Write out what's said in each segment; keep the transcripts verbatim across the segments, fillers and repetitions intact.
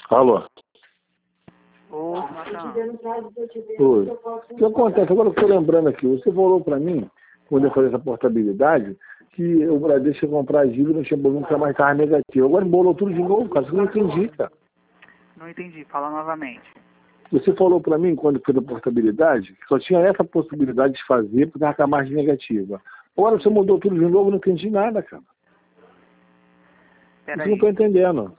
Alô? Ô, Natan. Oi. O que acontece? Agora eu estou lembrando aqui, você falou para mim, quando eu falei essa portabilidade, que o Bradesco ia comprar a dívida, não tinha problema, nunca mais estava negativo. Agora embolou tudo de novo, cara. Isso eu não entendi, cara. Não entendi, fala novamente. Você falou para mim, quando fez a portabilidade, que só tinha essa possibilidade de fazer para ficar com a margem negativa. Agora você mudou tudo de novo, eu não entendi nada, cara. Pera Isso aí. eu não estou entendendo.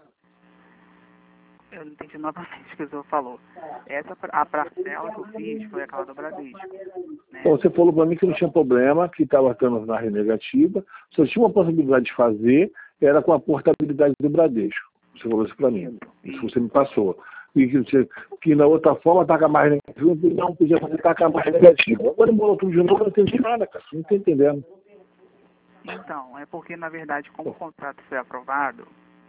Eu não entendi novamente o que o senhor falou. Essa, a parcela que eu fiz foi aquela do Bradesco. Né? Então, você falou para mim que não tinha problema, que estava tendo margem negativa, só tinha uma possibilidade de fazer, era com a portabilidade do Bradesco. Você falou isso para mim. Isso você me passou. E que, você, que na outra forma está com a margem negativa, não podia fazer tá com a margem negativa. Agora embolou tudo de novo, eu não entendi nada, cara. Não estou entendendo. Então, é porque, na verdade, como o contrato foi aprovado,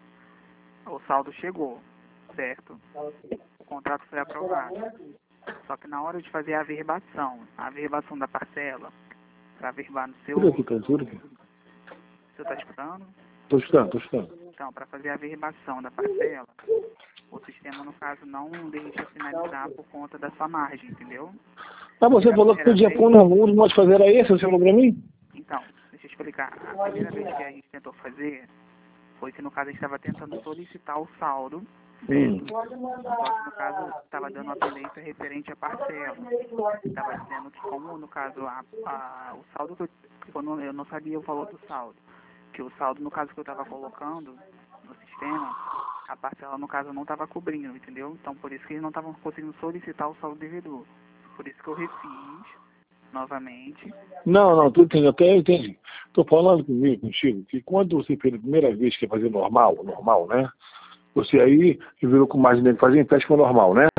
o saldo chegou, certo? O contrato foi aprovado. Só que na hora de fazer a averbação, a averbação da parcela, para averbar no seu... Tudo aqui, cara, tudo aqui. Você está escutando? Estou escutando, estou escutando. Então, para fazer a averbação da parcela, o sistema, no caso, não deixa finalizar por conta da sua margem, entendeu? Ah, você falou que podia pôr no mundo, nós fazer era esse, você falou para mim? Então, deixa eu explicar. A primeira vez que a gente tentou fazer foi que, no caso, a gente estava tentando solicitar o saldo. Hum. Só que, no caso, estava dando uma pendência referente à parcela. Estava dizendo que, como, no caso, a, a, o saldo que eu, eu, não, eu não sabia o valor do saldo. Que o saldo, no caso, que eu estava colocando no sistema, a parcela, no caso, não estava cobrindo, entendeu? Então, por isso que eles não estavam conseguindo solicitar o saldo devedor. Por isso que eu refiz novamente. Não, não, tu entendi, até eu entendi. Estou falando comigo, contigo, que quando você fez a primeira vez que ia fazer normal, normal, né? Você aí virou com margem negativa, fazer empréstimo normal, né?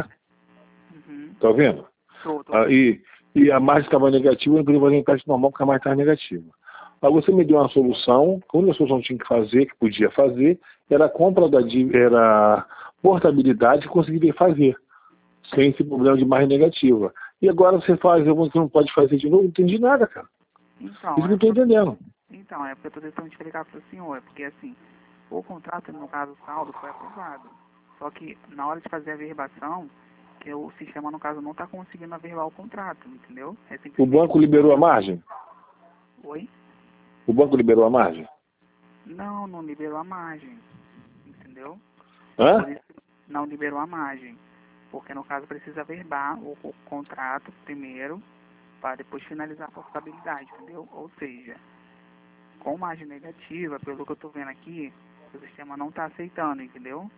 Uhum. Tá vendo? Tô, tô. Ah, e, e a margem estava negativa, eu não podia fazer empréstimo normal porque a margem estava negativa. Aí você me deu uma solução, a única solução que tinha que fazer, que podia fazer, era a compra da dívida, era portabilidade que conseguiria fazer, sem esse problema de margem negativa. E agora você faz, você não pode fazer de novo, não entendi nada, cara. Então, Isso que eu é estou entendendo. Então, é porque eu estou tentando explicar para o senhor, é porque assim, o contrato, no caso, o saldo, foi aprovado. Só que na hora de fazer a averbação, que o sistema, no caso, não está conseguindo averbar o contrato, entendeu? É O simplesmente... banco liberou a margem? Oi? O banco liberou a margem? Não, não liberou a margem, entendeu? Hã? Por isso, não liberou a margem. Porque, no caso, precisa averbar o, o contrato primeiro, para depois finalizar a portabilidade, entendeu? Ou seja, com margem negativa, pelo que eu estou vendo aqui, o sistema não está aceitando, entendeu?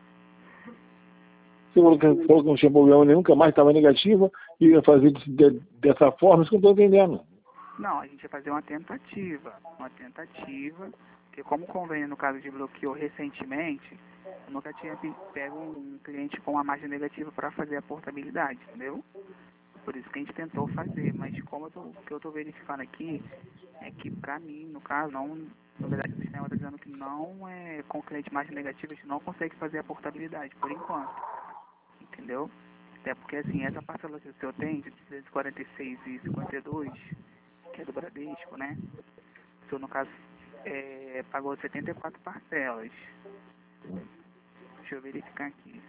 Você falou que, falou que não tinha problema nenhum, que a margem estava negativa e ia fazer de, de, dessa forma, isso que eu não estou entendendo. Não, a gente vai fazer uma tentativa, uma tentativa, porque como o convênio, no caso de bloqueou recentemente, eu nunca tinha pe- pego um cliente com uma margem negativa para fazer a portabilidade, entendeu? Por isso que a gente tentou fazer, mas como eu tô, o que eu estou verificando aqui é que, para mim, no caso, não, na verdade, o sistema está dizendo que não é com cliente margem negativa, a gente não consegue fazer a portabilidade, por enquanto, entendeu? Até porque, assim, essa parcela que o senhor tem, de duzentos e quarenta e seis e cinquenta e dois, que é do Bradesco, né? O senhor, no caso, é, pagou setenta e quatro parcelas. Deixa eu verificar aqui.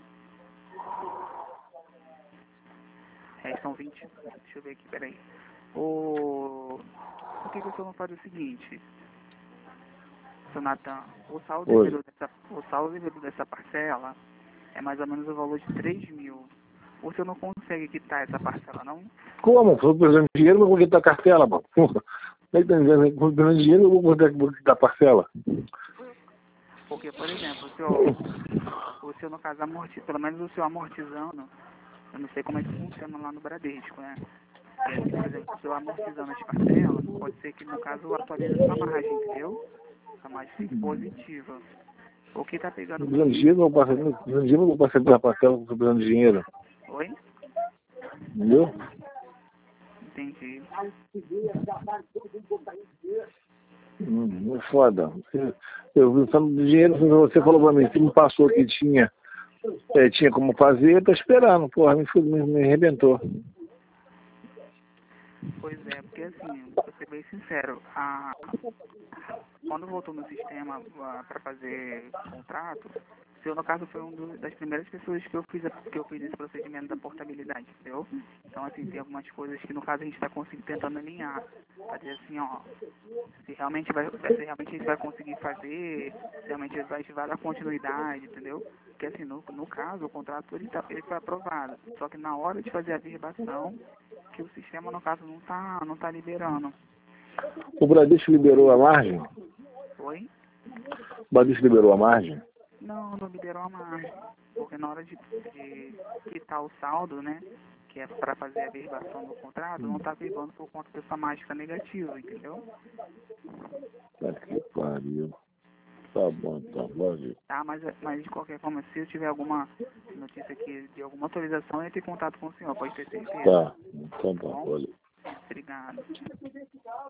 Restam vinte. Deixa eu ver aqui, peraí. O... Por que, que o senhor não faz o seguinte, seu Natan? O saldo Oi. devido dessa, o saldo devido dessa parcela é mais ou menos o valor de três mil. O senhor não consegue quitar essa parcela, não? Como? Estou precisando de dinheiro, eu vou quitar a cartela, mano. Estou precisando de dinheiro, eu vou quitar a parcela. Porque, por exemplo, o senhor, o senhor no caso, amortiza, pelo menos o senhor amortizando, eu não sei como é que funciona lá no Bradesco, né? E assim, por exemplo, o senhor amortizando as parcelas, pode ser que, no caso, atualize a sua margem, entendeu? A margem fique positiva. O que tá pegando Estou precisando de muito... dinheiro, eu vou passar, precisando de dinheiro, eu vou passar pela parcela, estou precisando de dinheiro. Oi? Entendeu? Entendi. Hum, é foda. Eu precisando de dinheiro, você falou pra mim, você me passou que tinha, é, tinha como fazer, eu tô esperando, porra, me, me, me arrebentou. Pois é, porque assim, vou ser bem sincero, a, quando voltou no sistema para fazer contrato, o senhor, no caso, foi uma das primeiras pessoas que eu fiz a- que eu fiz esse procedimento da portabilidade, entendeu? Então, assim, tem algumas coisas que, no caso, a gente está tentando alinhar, para dizer assim, ó, se realmente vai, se realmente a gente vai conseguir fazer, se realmente vai, a gente vai dar continuidade, entendeu? Porque, assim, no, no caso, o contrato, ele, tá, ele foi aprovado, só que na hora de fazer a verbação, que o sistema, no caso, não está não tá liberando. O Bradesco liberou a margem? Foi? O Bradesco liberou a margem? Não, não liberou a margem. Porque na hora de, de quitar o saldo, né? Que é para fazer a verbação do contrato, não está verbando por conta dessa mágica negativa, entendeu? Tá que pariu. Tá bom, então, valeu. Tá, mas, mas de qualquer forma, se eu tiver alguma notícia aqui de alguma atualização, eu entro em contato com o senhor, pode ter certeza. Tá, então Tá tá, bom? valeu. Obrigado.